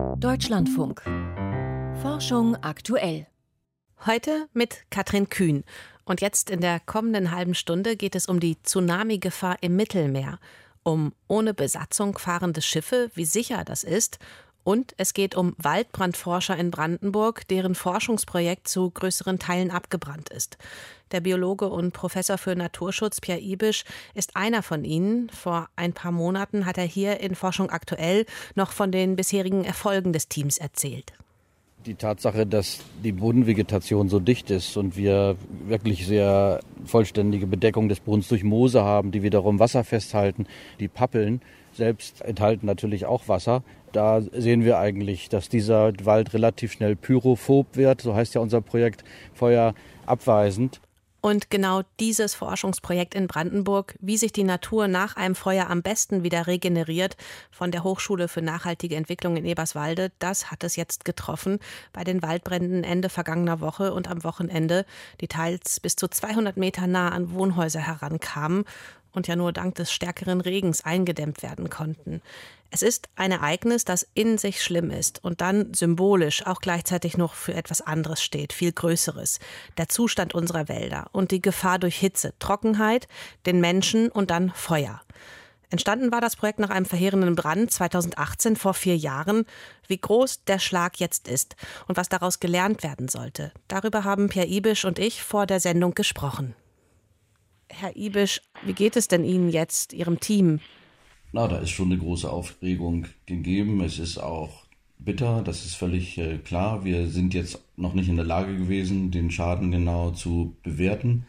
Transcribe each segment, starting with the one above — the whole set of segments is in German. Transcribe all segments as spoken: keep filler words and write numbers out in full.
Deutschlandfunk. Forschung aktuell. Heute mit Katrin Kühn. Und jetzt in der kommenden halben Stunde geht es um die Tsunami-Gefahr im Mittelmeer, um ohne Besatzung fahrende Schiffe, wie sicher das ist. Und es geht um Waldbrandforscher in Brandenburg, deren Forschungsprojekt zu größeren Teilen abgebrannt ist. Der Biologe und Professor für Naturschutz Pierre Ibisch ist einer von ihnen. Vor ein paar Monaten hat er hier in Forschung aktuell noch von den bisherigen Erfolgen des Teams erzählt. Die Tatsache, dass die Bodenvegetation so dicht ist und wir wirklich sehr vollständige Bedeckung des Bodens durch Moose haben, die wiederum Wasser festhalten. Die Pappeln selbst enthalten natürlich auch Wasser. Da sehen wir eigentlich, dass dieser Wald relativ schnell pyrophob wird, so heißt ja unser Projekt, feuerabweisend. Und genau dieses Forschungsprojekt in Brandenburg, wie sich die Natur nach einem Feuer am besten wieder regeneriert, von der Hochschule für nachhaltige Entwicklung in Eberswalde, das hat es jetzt getroffen bei den Waldbränden Ende vergangener Woche und am Wochenende, die teils bis zu zweihundert Meter nah an Wohnhäuser herankamen und ja nur dank des stärkeren Regens eingedämmt werden konnten. Es ist ein Ereignis, das in sich schlimm ist und dann symbolisch auch gleichzeitig noch für etwas anderes steht, viel Größeres. Der Zustand unserer Wälder und die Gefahr durch Hitze, Trockenheit, den Menschen und dann Feuer. Entstanden war das Projekt nach einem verheerenden Brand zweitausendachtzehn, vor vier Jahren. Wie groß der Schlag jetzt ist und was daraus gelernt werden sollte, darüber haben Pierre Ibisch und ich vor der Sendung gesprochen. Herr Ibisch, wie geht es denn Ihnen jetzt, Ihrem Team? Na, da ist schon eine große Aufregung gegeben. Es ist auch bitter, das ist völlig äh, klar. Wir sind jetzt noch nicht in der Lage gewesen, den Schaden genau zu bewerten.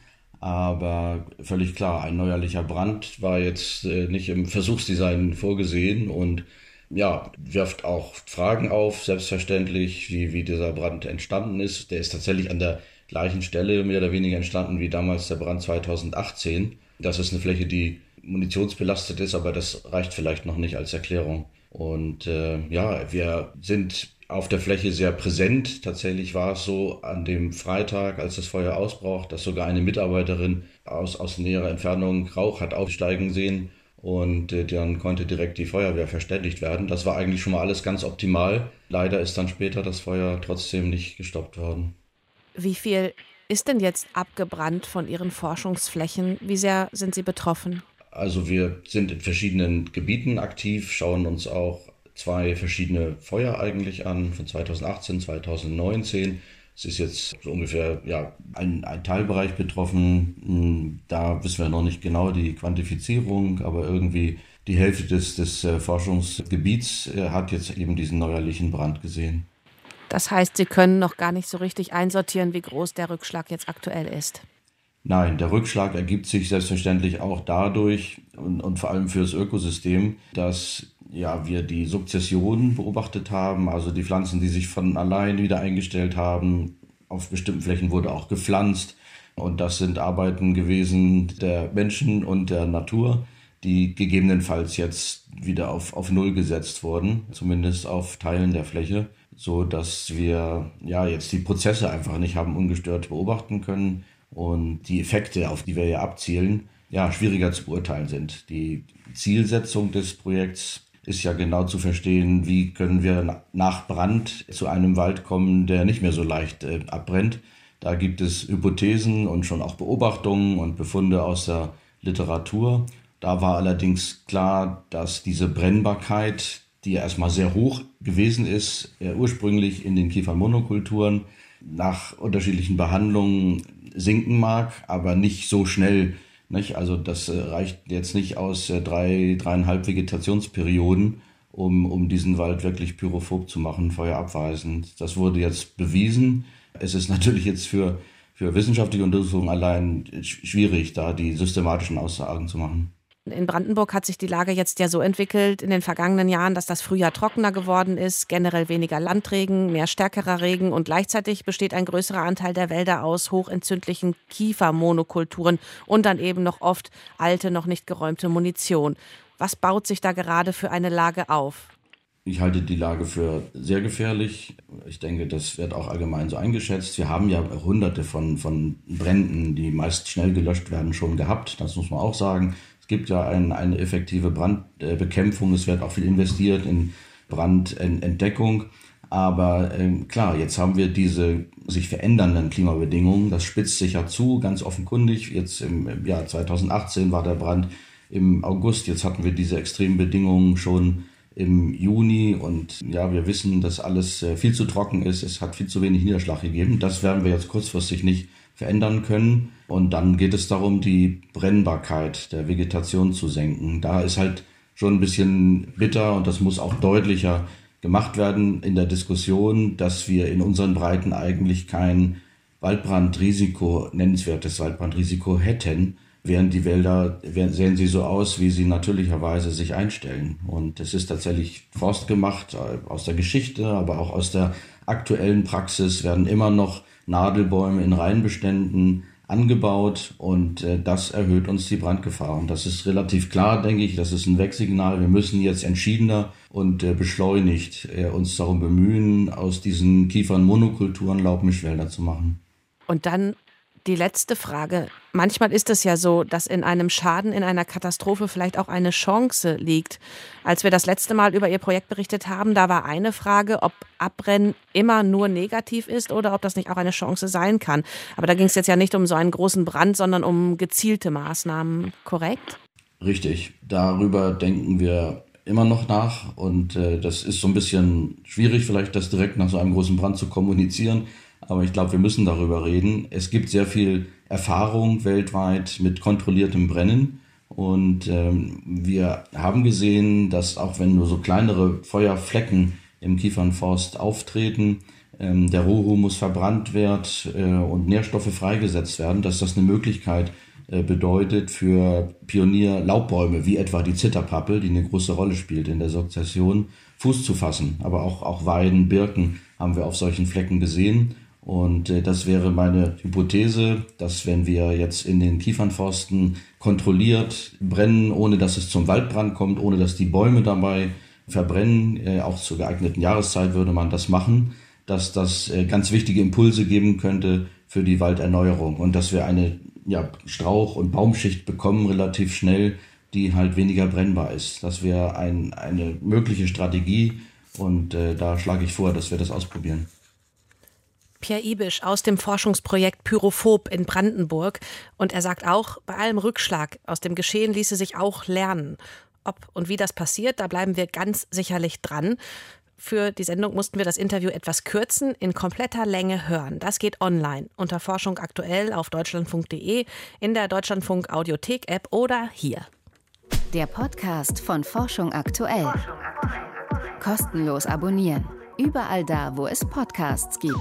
Aber völlig klar, ein neuerlicher Brand war jetzt äh, nicht im Versuchsdesign vorgesehen und ja, wirft auch Fragen auf, selbstverständlich, wie, wie dieser Brand entstanden ist. Der ist tatsächlich an der gleichen Stelle mehr oder weniger entstanden wie damals der Brand zweitausendachtzehn. Das ist eine Fläche, die munitionsbelastet ist, aber das reicht vielleicht noch nicht als Erklärung. Und äh, ja, wir sind auf der Fläche sehr präsent. Tatsächlich war es so an dem Freitag, als das Feuer ausbrach, dass sogar eine Mitarbeiterin aus, aus näherer Entfernung Rauch hat aufsteigen sehen und äh, dann konnte direkt die Feuerwehr verständigt werden. Das war eigentlich schon mal alles ganz optimal. Leider ist dann später das Feuer trotzdem nicht gestoppt worden. Wie viel ist denn jetzt abgebrannt von Ihren Forschungsflächen? Wie sehr sind Sie betroffen? Also wir sind in verschiedenen Gebieten aktiv, schauen uns auch zwei verschiedene Feuer eigentlich an, von zweitausendachtzehn, zweitausendneunzehn. Es ist jetzt so ungefähr ja, ein, ein Teilbereich betroffen. Da wissen wir noch nicht genau die Quantifizierung, aber irgendwie die Hälfte des, des Forschungsgebiets hat jetzt eben diesen neuerlichen Brand gesehen. Das heißt, Sie können noch gar nicht so richtig einsortieren, wie groß der Rückschlag jetzt aktuell ist. Nein, der Rückschlag ergibt sich selbstverständlich auch dadurch und, und vor allem für das Ökosystem, dass ja, wir die Sukzession beobachtet haben, also die Pflanzen, die sich von allein wieder eingestellt haben. Auf bestimmten Flächen wurde auch gepflanzt und das sind Arbeiten gewesen der Menschen und der Natur, die gegebenenfalls jetzt wieder auf, auf Null gesetzt wurden, zumindest auf Teilen der Fläche, so dass wir ja jetzt die Prozesse einfach nicht haben ungestört beobachten können und die Effekte, auf die wir ja abzielen, ja schwieriger zu beurteilen sind. Die Zielsetzung des Projekts ist ja genau zu verstehen, wie können wir nach Brand zu einem Wald kommen, der nicht mehr so leicht äh, abbrennt. Da gibt es Hypothesen und schon auch Beobachtungen und Befunde aus der Literatur. Da war allerdings klar, dass diese Brennbarkeit, die ja erstmal sehr hoch gewesen ist, äh, ursprünglich in den Kiefernmonokulturen, nach unterschiedlichen Behandlungen sinken mag, aber nicht so schnell. Nicht? Also das äh, reicht jetzt nicht aus äh, drei, dreieinhalb Vegetationsperioden, um, um diesen Wald wirklich pyrophob zu machen, feuerabweisend. Das wurde jetzt bewiesen. Es ist natürlich jetzt für, für wissenschaftliche Untersuchungen allein schwierig, da die systematischen Aussagen zu machen. In Brandenburg hat sich die Lage jetzt ja so entwickelt in den vergangenen Jahren, dass das Frühjahr trockener geworden ist, generell weniger Landregen, mehr stärkerer Regen und gleichzeitig besteht ein größerer Anteil der Wälder aus hochentzündlichen Kiefermonokulturen und dann eben noch oft alte, noch nicht geräumte Munition. Was baut sich da gerade für eine Lage auf? Ich halte die Lage für sehr gefährlich. Ich denke, das wird auch allgemein so eingeschätzt. Wir haben ja hunderte von, von Bränden, die meist schnell gelöscht werden, schon gehabt. Das muss man auch sagen. Es gibt ja ein, eine effektive Brandbekämpfung. Es wird auch viel investiert in Brandentdeckung. Aber ähm, klar, jetzt haben wir diese sich verändernden Klimabedingungen. Das spitzt sich ja zu, ganz offenkundig. Jetzt im, im Jahr zweitausendachtzehn war der Brand im August. Jetzt hatten wir diese extremen Bedingungen schon im Juni. Und ja, wir wissen, dass alles äh, viel zu trocken ist. Es hat viel zu wenig Niederschlag gegeben. Das werden wir jetzt kurzfristig nicht verändern können. Und dann geht es darum, die Brennbarkeit der Vegetation zu senken. Da ist halt schon ein bisschen bitter und das muss auch deutlicher gemacht werden in der Diskussion, dass wir in unseren Breiten eigentlich kein Waldbrandrisiko, nennenswertes Waldbrandrisiko hätten, während die Wälder, sehen sie so aus, wie sie natürlicherweise sich einstellen. Und es ist tatsächlich forstgemacht, aus der Geschichte, aber auch aus der aktuellen Praxis werden immer noch Nadelbäume in Reihenbeständen angebaut und äh, das erhöht uns die Brandgefahr. Und das ist relativ klar, denke ich, das ist ein Wegsignal. Wir müssen jetzt entschiedener und äh, beschleunigt äh, uns darum bemühen, aus diesen Kiefernmonokulturen Laubmischwälder zu machen. Und dann die letzte Frage. Manchmal ist es ja so, dass in einem Schaden, in einer Katastrophe vielleicht auch eine Chance liegt. Als wir das letzte Mal über Ihr Projekt berichtet haben, da war eine Frage, ob Abbrennen immer nur negativ ist oder ob das nicht auch eine Chance sein kann. Aber da ging es jetzt ja nicht um so einen großen Brand, sondern um gezielte Maßnahmen, korrekt? Richtig. Darüber denken wir immer noch nach und äh, das ist so ein bisschen schwierig, vielleicht das direkt nach so einem großen Brand zu kommunizieren. Aber ich glaube, wir müssen darüber reden. Es gibt sehr viel Erfahrung weltweit mit kontrolliertem Brennen. Und ähm, wir haben gesehen, dass auch wenn nur so kleinere Feuerflecken im Kiefernforst auftreten, ähm, der Rohhumus verbrannt wird äh, und Nährstoffe freigesetzt werden, dass das eine Möglichkeit äh, bedeutet für Pionierlaubbäume, wie etwa die Zitterpappel, die eine große Rolle spielt in der Sukzession, Fuß zu fassen. Aber auch, auch Weiden, Birken haben wir auf solchen Flecken gesehen. Und äh, das wäre meine Hypothese, dass wenn wir jetzt in den Kiefernforsten kontrolliert brennen, ohne dass es zum Waldbrand kommt, ohne dass die Bäume dabei verbrennen, äh, auch zur geeigneten Jahreszeit würde man das machen, dass das äh, ganz wichtige Impulse geben könnte für die Walderneuerung und dass wir eine ja, Strauch- und Baumschicht bekommen relativ schnell, die halt weniger brennbar ist. Das wäre ein, eine mögliche Strategie und äh, da schlage ich vor, dass wir das ausprobieren. Pierre Ibisch aus dem Forschungsprojekt Pyrophob in Brandenburg. Und er sagt auch, bei allem Rückschlag aus dem Geschehen ließe sich auch lernen. Ob und wie das passiert, da bleiben wir ganz sicherlich dran. Für die Sendung mussten wir das Interview etwas kürzen, in kompletter Länge hören. Das geht online unter Forschung aktuell auf deutschlandfunk punkt de, in der Deutschlandfunk Audiothek-App oder hier. Der Podcast von Forschung aktuell. Kostenlos abonnieren. Überall da, wo es Podcasts gibt.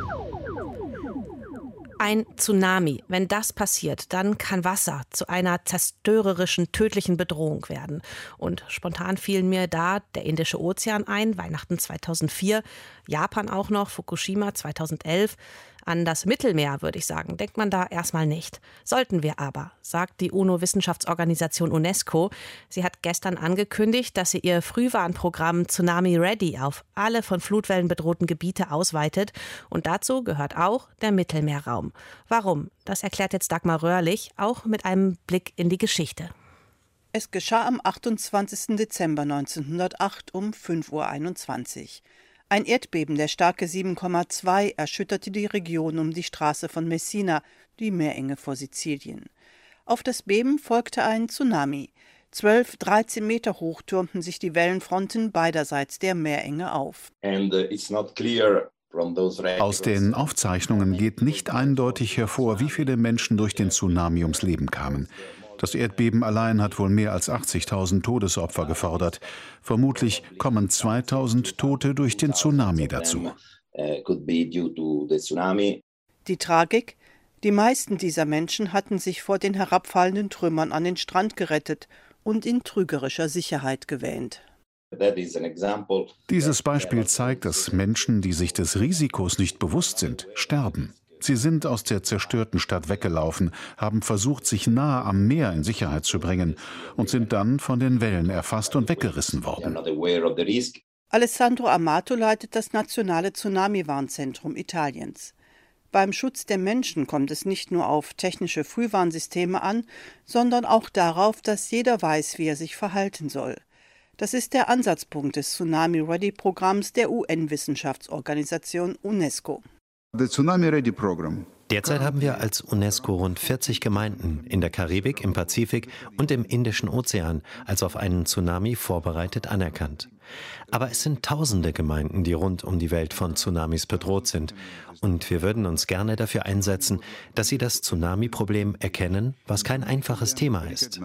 Ein Tsunami, wenn das passiert, dann kann Wasser zu einer zerstörerischen, tödlichen Bedrohung werden. Und spontan fielen mir da der Indische Ozean ein, Weihnachten zweitausendvier, Japan auch noch, Fukushima zweitausendelf. An das Mittelmeer, würde ich sagen, denkt man da erstmal nicht. Sollten wir aber, sagt die UNO-Wissenschaftsorganisation UNESCO. Sie hat gestern angekündigt, dass sie ihr Frühwarnprogramm Tsunami Ready auf alle von Flutwellen bedrohten Gebiete ausweitet. Und dazu gehört auch der Mittelmeerraum. Warum? Das erklärt jetzt Dagmar Röhrlich, auch mit einem Blick in die Geschichte. Es geschah am achtundzwanzigsten Dezember neunzehnhundertacht um fünf Uhr einundzwanzig. Ein Erdbeben der Stärke sieben Komma zwei erschütterte die Region um die Straße von Messina, die Meerenge vor Sizilien. Auf das Beben folgte ein Tsunami. Zwölf, dreizehn Meter hoch türmten sich die Wellenfronten beiderseits der Meerenge auf. Aus den Aufzeichnungen geht nicht eindeutig hervor, wie viele Menschen durch den Tsunami ums Leben kamen. Das Erdbeben allein hat wohl mehr als achtzigtausend Todesopfer gefordert. Vermutlich kommen zweitausend Tote durch den Tsunami dazu. Die Tragik? Die meisten dieser Menschen hatten sich vor den herabfallenden Trümmern an den Strand gerettet und in trügerischer Sicherheit gewähnt. Dieses Beispiel zeigt, dass Menschen, die sich des Risikos nicht bewusst sind, sterben. Sie sind aus der zerstörten Stadt weggelaufen, haben versucht, sich nahe am Meer in Sicherheit zu bringen und sind dann von den Wellen erfasst und weggerissen worden. Alessandro Amato leitet das nationale Tsunami-Warnzentrum Italiens. Beim Schutz der Menschen kommt es nicht nur auf technische Frühwarnsysteme an, sondern auch darauf, dass jeder weiß, wie er sich verhalten soll. Das ist der Ansatzpunkt des Tsunami-Ready-Programms der U N-Wissenschaftsorganisation UNESCO. The Tsunami Ready Program. Derzeit haben wir als UNESCO rund vierzig Gemeinden in der Karibik, im Pazifik und im Indischen Ozean als auf einen Tsunami vorbereitet anerkannt. Aber es sind tausende Gemeinden, die rund um die Welt von Tsunamis bedroht sind. Und wir würden uns gerne dafür einsetzen, dass sie das Tsunami-Problem erkennen, was kein einfaches Thema ist.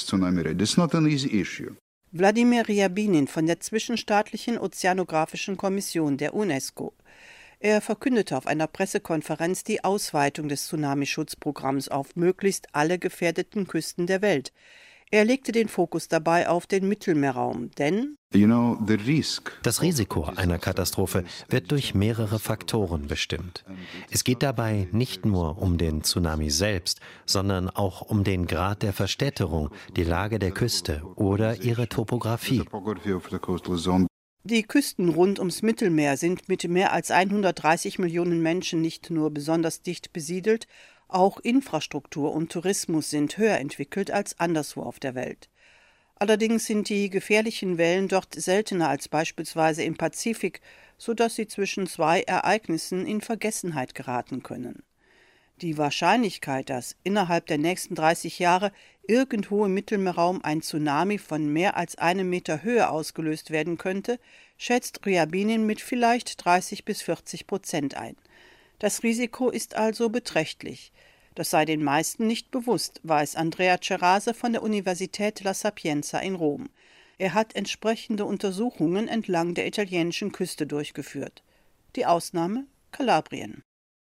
Wladimir Ryabinin von der Zwischenstaatlichen Ozeanographischen Kommission der UNESCO. Er verkündete auf einer Pressekonferenz die Ausweitung des Tsunamischutzprogramms auf möglichst alle gefährdeten Küsten der Welt. Er legte den Fokus dabei auf den Mittelmeerraum, denn das Risiko einer Katastrophe wird durch mehrere Faktoren bestimmt. Es geht dabei nicht nur um den Tsunami selbst, sondern auch um den Grad der Verstädterung, die Lage der Küste oder ihre Topografie. Die Küsten rund ums Mittelmeer sind mit mehr als hundertdreißig Millionen Menschen nicht nur besonders dicht besiedelt, auch Infrastruktur und Tourismus sind höher entwickelt als anderswo auf der Welt. Allerdings sind die gefährlichen Wellen dort seltener als beispielsweise im Pazifik, sodass sie zwischen zwei Ereignissen in Vergessenheit geraten können. Die Wahrscheinlichkeit, dass innerhalb der nächsten dreißig Jahre irgendwo im Mittelmeerraum ein Tsunami von mehr als einem Meter Höhe ausgelöst werden könnte, schätzt Ryabinin mit vielleicht dreißig bis vierzig Prozent ein. Das Risiko ist also beträchtlich. Das sei den meisten nicht bewusst, weiß Andrea Cerase von der Universität La Sapienza in Rom. Er hat entsprechende Untersuchungen entlang der italienischen Küste durchgeführt. Die Ausnahme Kalabrien.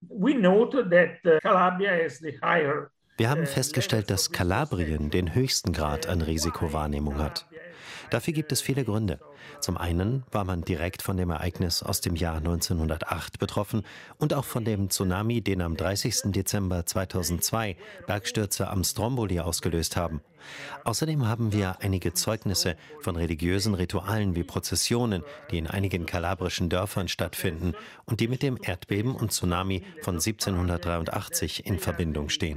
Wir haben festgestellt, dass Kalabrien den höchsten Grad an Risikowahrnehmung hat. Dafür gibt es viele Gründe. Zum einen war man direkt von dem Ereignis aus dem Jahr neunzehnhundertacht betroffen und auch von dem Tsunami, den am dreißigsten Dezember zweitausendzwei Bergstürze am Stromboli ausgelöst haben. Außerdem haben wir einige Zeugnisse von religiösen Ritualen wie Prozessionen, die in einigen kalabrischen Dörfern stattfinden und die mit dem Erdbeben und Tsunami von siebzehnhundertdreiundachtzig in Verbindung stehen.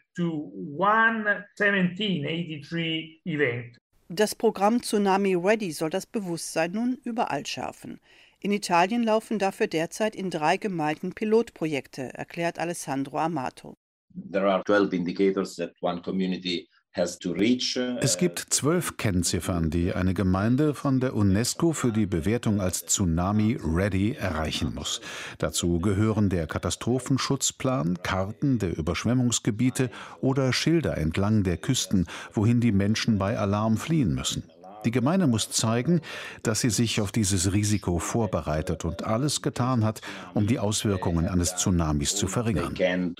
Das Programm Tsunami Ready soll das Bewusstsein nun überall schärfen. In Italien laufen dafür derzeit in drei Gemeinden Pilotprojekte, erklärt Alessandro Amato. There are twelve indicators that one community Es gibt zwölf Kennziffern, die eine Gemeinde von der UNESCO für die Bewertung als Tsunami Ready erreichen muss. Dazu gehören der Katastrophenschutzplan, Karten der Überschwemmungsgebiete oder Schilder entlang der Küsten, wohin die Menschen bei Alarm fliehen müssen. Die Gemeinde muss zeigen, dass sie sich auf dieses Risiko vorbereitet und alles getan hat, um die Auswirkungen eines Tsunamis zu verringern.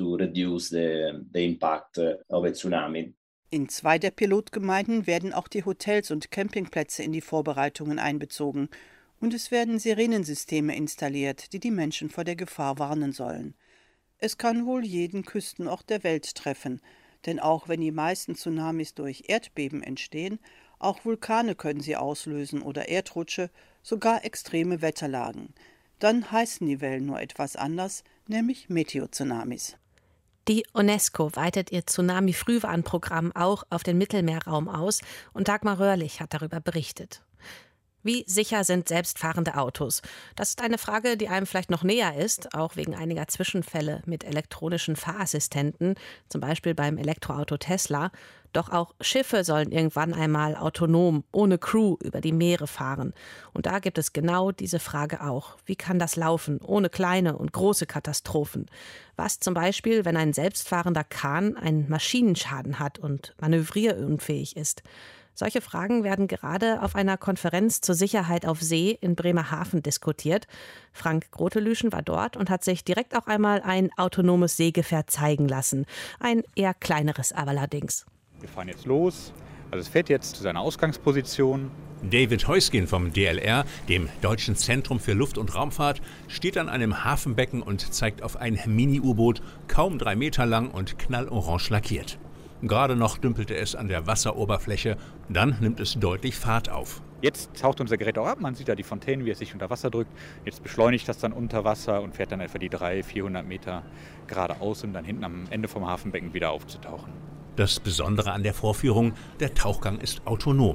In zwei der Pilotgemeinden werden auch die Hotels und Campingplätze in die Vorbereitungen einbezogen. Und es werden Sirenensysteme installiert, die die Menschen vor der Gefahr warnen sollen. Es kann wohl jeden Küstenort der Welt treffen, denn auch wenn die meisten Tsunamis durch Erdbeben entstehen, auch Vulkane können sie auslösen oder Erdrutsche, sogar extreme Wetterlagen. Dann heißen die Wellen nur etwas anders, nämlich Meteotsunamis. Die UNESCO weitet ihr Tsunami-Frühwarnprogramm auch auf den Mittelmeerraum aus und Dagmar Röhrlich hat darüber berichtet. Wie sicher sind selbstfahrende Autos? Das ist eine Frage, die einem vielleicht noch näher ist, auch wegen einiger Zwischenfälle mit elektronischen Fahrassistenten, zum Beispiel beim Elektroauto Tesla. Doch auch Schiffe sollen irgendwann einmal autonom, ohne Crew, über die Meere fahren. Und da gibt es genau diese Frage auch. Wie kann das laufen, ohne kleine und große Katastrophen? Was zum Beispiel, wenn ein selbstfahrender Kahn einen Maschinenschaden hat und manövrierunfähig ist? Solche Fragen werden gerade auf einer Konferenz zur Sicherheit auf See in Bremerhaven diskutiert. Frank Grotelüschen war dort und hat sich direkt auch einmal ein autonomes Seegefährt zeigen lassen. Ein eher kleineres aber allerdings. Wir fahren jetzt los. Also es fährt jetzt zu seiner Ausgangsposition. David Heuskin vom D L R, dem Deutschen Zentrum für Luft- und Raumfahrt, steht an einem Hafenbecken und zeigt auf ein Mini-U-Boot, kaum drei Meter lang und knallorange lackiert. Gerade noch dümpelte es an der Wasseroberfläche, dann nimmt es deutlich Fahrt auf. Jetzt taucht unser Gerät auch ab, man sieht da die Fontänen, wie es sich unter Wasser drückt. Jetzt beschleunigt das dann unter Wasser und fährt dann etwa die dreihundert, vierhundert Meter geradeaus, um dann hinten am Ende vom Hafenbecken wieder aufzutauchen. Das Besondere an der Vorführung, der Tauchgang ist autonom.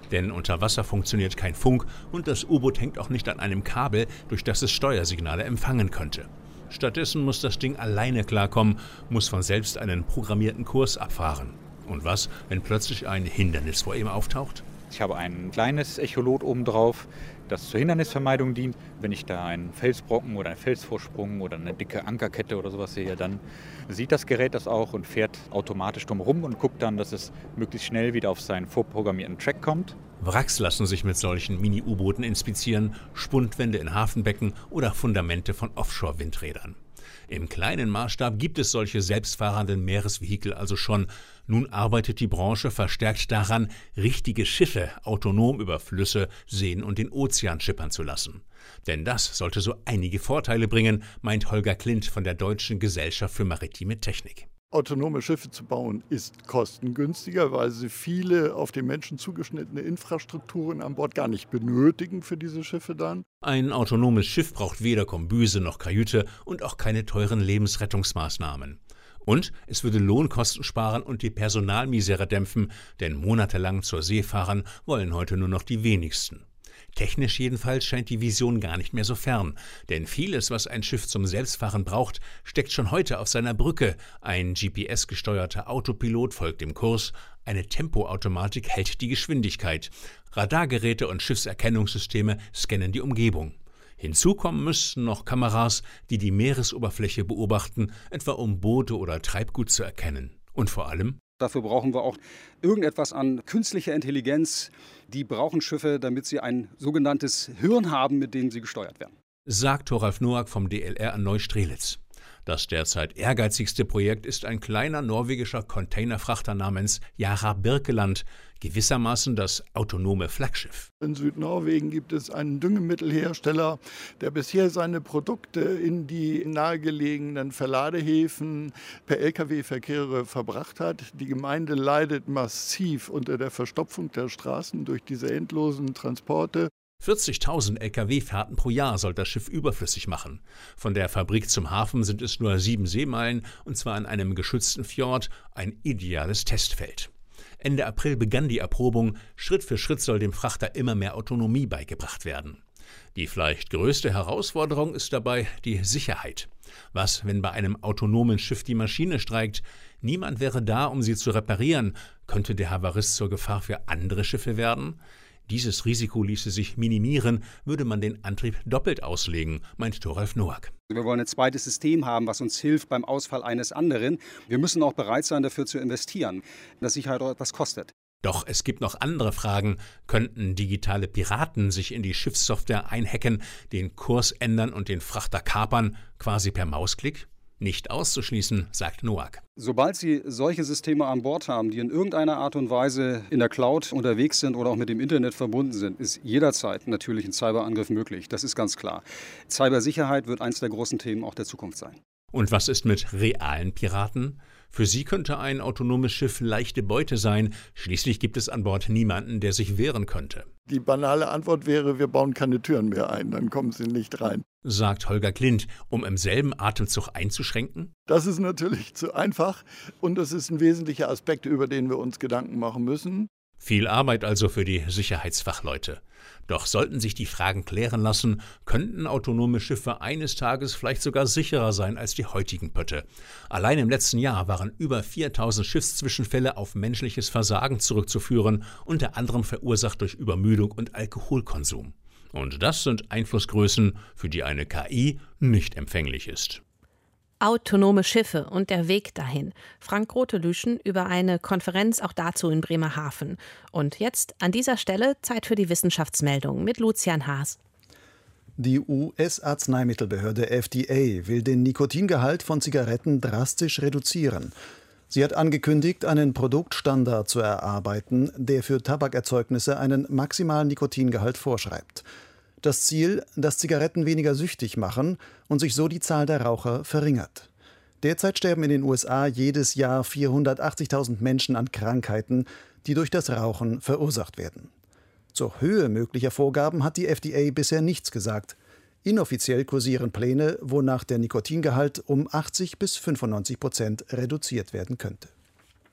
Denn unter Wasser funktioniert kein Funk und das U-Boot hängt auch nicht an einem Kabel, durch das es Steuersignale empfangen könnte. Stattdessen muss das Ding alleine klarkommen, muss von selbst einen programmierten Kurs abfahren. Und was, wenn plötzlich ein Hindernis vor ihm auftaucht? Ich habe ein kleines Echolot oben drauf, das zur Hindernisvermeidung dient. Wenn ich da einen Felsbrocken oder einen Felsvorsprung oder eine dicke Ankerkette oder sowas sehe, dann sieht das Gerät das auch und fährt automatisch drumherum und guckt dann, dass es möglichst schnell wieder auf seinen vorprogrammierten Track kommt. Wracks lassen sich mit solchen Mini-U-Booten inspizieren, Spundwände in Hafenbecken oder Fundamente von Offshore-Windrädern. Im kleinen Maßstab gibt es solche selbstfahrenden Meeresvehikel also schon. Nun arbeitet die Branche verstärkt daran, richtige Schiffe autonom über Flüsse, Seen und den Ozean schippern zu lassen. Denn das sollte so einige Vorteile bringen, meint Holger Klint von der Deutschen Gesellschaft für Maritime Technik. Autonome Schiffe zu bauen ist kostengünstiger, weil sie viele auf den Menschen zugeschnittene Infrastrukturen an Bord gar nicht benötigen für diese Schiffe dann. Ein autonomes Schiff braucht weder Kombüse noch Kajüte und auch keine teuren Lebensrettungsmaßnahmen. Und es würde Lohnkosten sparen und die Personalmisere dämpfen, denn monatelang zur See fahren wollen heute nur noch die wenigsten. Technisch jedenfalls scheint die Vision gar nicht mehr so fern, denn vieles, was ein Schiff zum Selbstfahren braucht, steckt schon heute auf seiner Brücke. Ein G P S-gesteuerter Autopilot folgt dem Kurs, eine Tempoautomatik hält die Geschwindigkeit, Radargeräte und Schiffserkennungssysteme scannen die Umgebung. Hinzu kommen müssten noch Kameras, die die Meeresoberfläche beobachten, etwa um Boote oder Treibgut zu erkennen. Und vor allem: Dafür brauchen wir auch irgendetwas an künstlicher Intelligenz. Die brauchen Schiffe, damit sie ein sogenanntes Hirn haben, mit dem sie gesteuert werden. Sagt Thoralf Noack vom D L R an Neustrelitz. Das derzeit ehrgeizigste Projekt ist ein kleiner norwegischer Containerfrachter namens Yara Birkeland, gewissermaßen das autonome Flaggschiff. In Südnorwegen gibt es einen Düngemittelhersteller, der bisher seine Produkte in die nahegelegenen Verladehäfen per L K W-Verkehre verbracht hat. Die Gemeinde leidet massiv unter der Verstopfung der Straßen durch diese endlosen Transporte. vierzigtausend L K W-Fahrten pro Jahr soll das Schiff überflüssig machen. Von der Fabrik zum Hafen sind es nur sieben Seemeilen, und zwar in einem geschützten Fjord, ein ideales Testfeld. Ende April begann die Erprobung. Schritt für Schritt soll dem Frachter immer mehr Autonomie beigebracht werden. Die vielleicht größte Herausforderung ist dabei die Sicherheit. Was, wenn bei einem autonomen Schiff die Maschine streikt? Niemand wäre da, um sie zu reparieren. Könnte der Havarist zur Gefahr für andere Schiffe werden? Dieses Risiko ließe sich minimieren, würde man den Antrieb doppelt auslegen, meint Thoralf Noack. Wir wollen ein zweites System haben, was uns hilft beim Ausfall eines anderen. Wir müssen auch bereit sein, dafür zu investieren, dass Sicherheit auch etwas kostet. Doch es gibt noch andere Fragen. Könnten digitale Piraten sich in die Schiffssoftware einhacken, den Kurs ändern und den Frachter kapern, quasi per Mausklick? Nicht auszuschließen, sagt Noack. Sobald Sie solche Systeme an Bord haben, die in irgendeiner Art und Weise in der Cloud unterwegs sind oder auch mit dem Internet verbunden sind, ist jederzeit natürlich ein Cyberangriff möglich. Das ist ganz klar. Cybersicherheit wird eines der großen Themen auch der Zukunft sein. Und was ist mit realen Piraten? Für sie könnte ein autonomes Schiff leichte Beute sein. Schließlich gibt es an Bord niemanden, der sich wehren könnte. Die banale Antwort wäre, wir bauen keine Türen mehr ein, dann kommen sie nicht rein. Sagt Holger Klint, um im selben Atemzug einzuschränken? Das ist natürlich zu einfach und das ist ein wesentlicher Aspekt, über den wir uns Gedanken machen müssen. Viel Arbeit also für die Sicherheitsfachleute. Doch sollten sich die Fragen klären lassen, könnten autonome Schiffe eines Tages vielleicht sogar sicherer sein als die heutigen Pötte. Allein im letzten Jahr waren über viertausend Schiffszwischenfälle auf menschliches Versagen zurückzuführen, unter anderem verursacht durch Übermüdung und Alkoholkonsum. Und das sind Einflussgrößen, für die eine K I nicht empfänglich ist. Autonome Schiffe und der Weg dahin. Frank Grote-Lüschen über eine Konferenz auch dazu in Bremerhaven. Und jetzt an dieser Stelle Zeit für die Wissenschaftsmeldung mit Lucian Haas. Die U S-Arzneimittelbehörde F D A will den Nikotingehalt von Zigaretten drastisch reduzieren. Sie hat angekündigt, einen Produktstandard zu erarbeiten, der für Tabakerzeugnisse einen maximalen Nikotingehalt vorschreibt. Das Ziel, dass Zigaretten weniger süchtig machen und sich so die Zahl der Raucher verringert. Derzeit sterben in den U S A jedes Jahr vierhundertachtzigtausend Menschen an Krankheiten, die durch das Rauchen verursacht werden. Zur Höhe möglicher Vorgaben hat die F D A bisher nichts gesagt. Inoffiziell kursieren Pläne, wonach der Nikotingehalt um achtzig bis fünfundneunzig Prozent reduziert werden könnte.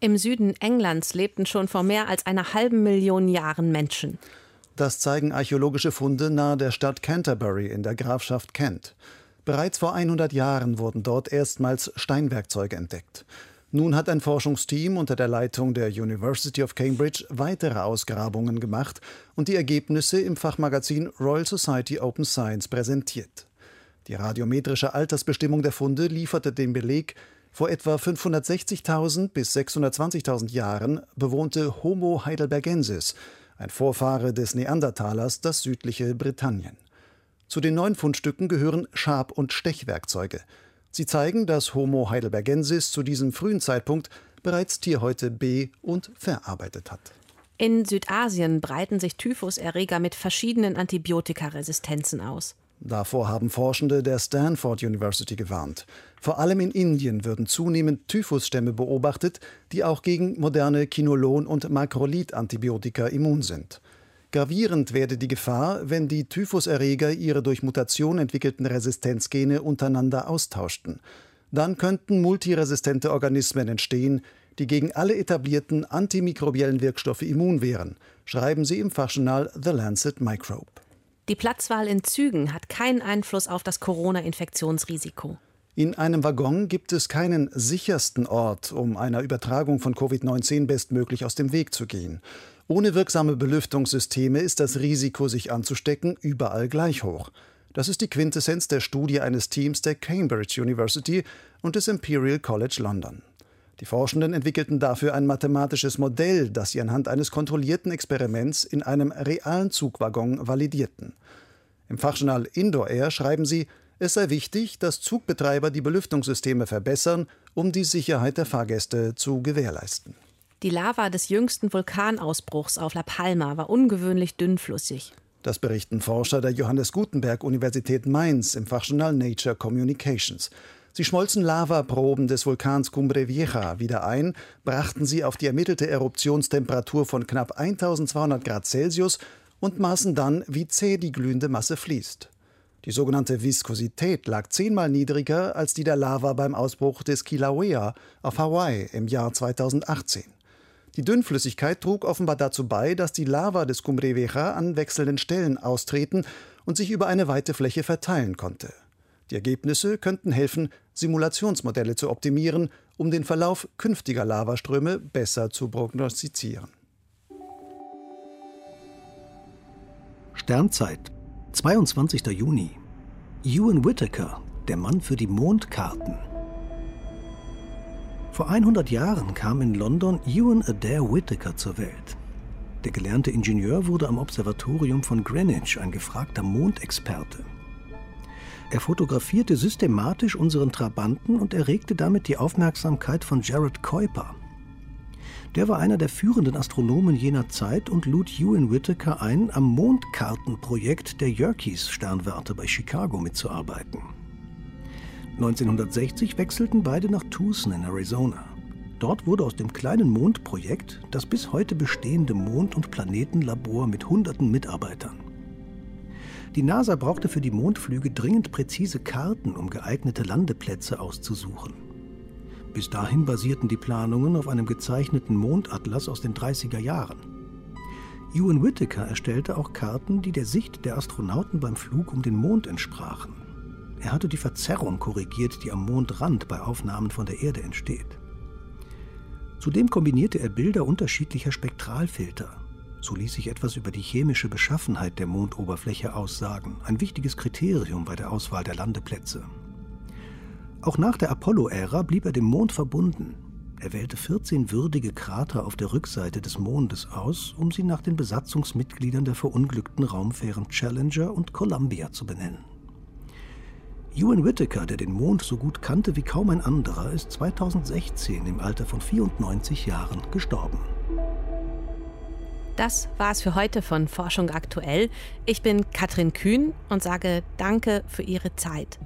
Im Süden Englands lebten schon vor mehr als einer halben Million Jahren Menschen. Das zeigen archäologische Funde nahe der Stadt Canterbury in der Grafschaft Kent. Bereits vor hundert Jahren wurden dort erstmals Steinwerkzeuge entdeckt. Nun hat ein Forschungsteam unter der Leitung der University of Cambridge weitere Ausgrabungen gemacht und die Ergebnisse im Fachmagazin Royal Society Open Science präsentiert. Die radiometrische Altersbestimmung der Funde lieferte den Beleg, vor etwa fünfhundertsechzigtausend bis sechshundertzwanzigtausend Jahren bewohnte Homo heidelbergensis, ein Vorfahre des Neandertalers, das südliche Britannien. Zu den neuen Fundstücken gehören Schab- und Stechwerkzeuge. Sie zeigen, dass Homo heidelbergensis zu diesem frühen Zeitpunkt bereits Tierhäute be- und verarbeitet hat. In Südasien breiten sich Typhuserreger mit verschiedenen Antibiotikaresistenzen aus. Davor haben Forschende der Stanford University gewarnt. Vor allem in Indien würden zunehmend Typhusstämme beobachtet, die auch gegen moderne Kinolon- und Makrolid-Antibiotika immun sind. Gravierend werde die Gefahr, wenn die Typhuserreger ihre durch Mutation entwickelten Resistenzgene untereinander austauschten. Dann könnten multiresistente Organismen entstehen, die gegen alle etablierten antimikrobiellen Wirkstoffe immun wären, schreiben sie im Fachjournal The Lancet Microbe. Die Platzwahl in Zügen hat keinen Einfluss auf das Corona-Infektionsrisiko. In einem Waggon gibt es keinen sichersten Ort, um einer Übertragung von Covid neunzehn bestmöglich aus dem Weg zu gehen. Ohne wirksame Belüftungssysteme ist das Risiko, sich anzustecken, überall gleich hoch. Das ist die Quintessenz der Studie eines Teams der Cambridge University und des Imperial College London. Die Forschenden entwickelten dafür ein mathematisches Modell, das sie anhand eines kontrollierten Experiments in einem realen Zugwaggon validierten. Im Fachjournal Indoor Air schreiben sie, es sei wichtig, dass Zugbetreiber die Belüftungssysteme verbessern, um die Sicherheit der Fahrgäste zu gewährleisten. Die Lava des jüngsten Vulkanausbruchs auf La Palma war ungewöhnlich dünnflüssig. Das berichten Forscher der Johannes Gutenberg Universität Mainz im Fachjournal Nature Communications. Sie schmolzen Lavaproben des Vulkans Cumbre Vieja wieder ein, brachten sie auf die ermittelte Eruptionstemperatur von knapp eintausendzweihundert Grad Celsius und maßen dann, wie zäh die glühende Masse fließt. Die sogenannte Viskosität lag zehnmal niedriger als die der Lava beim Ausbruch des Kilauea auf Hawaii im Jahr zweitausendachtzehn. Die Dünnflüssigkeit trug offenbar dazu bei, dass die Lava des Cumbre Vieja an wechselnden Stellen austreten und sich über eine weite Fläche verteilen konnte. Die Ergebnisse könnten helfen, Simulationsmodelle zu optimieren, um den Verlauf künftiger Lavaströme besser zu prognostizieren. Sternzeit, zweiundzwanzigster Juni. Ewan Whittaker, der Mann für die Mondkarten. Vor hundert Jahren kam in London Ewan Adair Whittaker zur Welt. Der gelernte Ingenieur wurde am Observatorium von Greenwich ein gefragter Mondexperte. Er fotografierte systematisch unseren Trabanten und erregte damit die Aufmerksamkeit von Jared Kuiper. Der war einer der führenden Astronomen jener Zeit und lud Ewan Whittaker ein, am Mondkartenprojekt der Yerkes-Sternwarte bei Chicago mitzuarbeiten. neunzehnhundertsechzig wechselten beide nach Tucson in Arizona. Dort wurde aus dem kleinen Mondprojekt das bis heute bestehende Mond- und Planetenlabor mit hunderten Mitarbeitern. Die NASA brauchte für die Mondflüge dringend präzise Karten, um geeignete Landeplätze auszusuchen. Bis dahin basierten die Planungen auf einem gezeichneten Mondatlas aus den dreißiger Jahren. Ewan Whittaker erstellte auch Karten, die der Sicht der Astronauten beim Flug um den Mond entsprachen. Er hatte die Verzerrung korrigiert, die am Mondrand bei Aufnahmen von der Erde entsteht. Zudem kombinierte er Bilder unterschiedlicher Spektralfilter. So ließ sich etwas über die chemische Beschaffenheit der Mondoberfläche aussagen, ein wichtiges Kriterium bei der Auswahl der Landeplätze. Auch nach der Apollo-Ära blieb er dem Mond verbunden. Er wählte vierzehn würdige Krater auf der Rückseite des Mondes aus, um sie nach den Besatzungsmitgliedern der verunglückten Raumfähren Challenger und Columbia zu benennen. Ewan Whittaker, der den Mond so gut kannte wie kaum ein anderer, ist zweitausendsechzehn im Alter von vierundneunzig Jahren gestorben. Das war's für heute von Forschung aktuell. Ich bin Katrin Kühn und sage Danke für Ihre Zeit.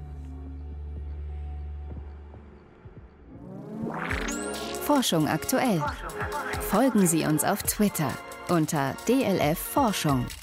Forschung aktuell. Folgen Sie uns auf Twitter unter D L F Forschung.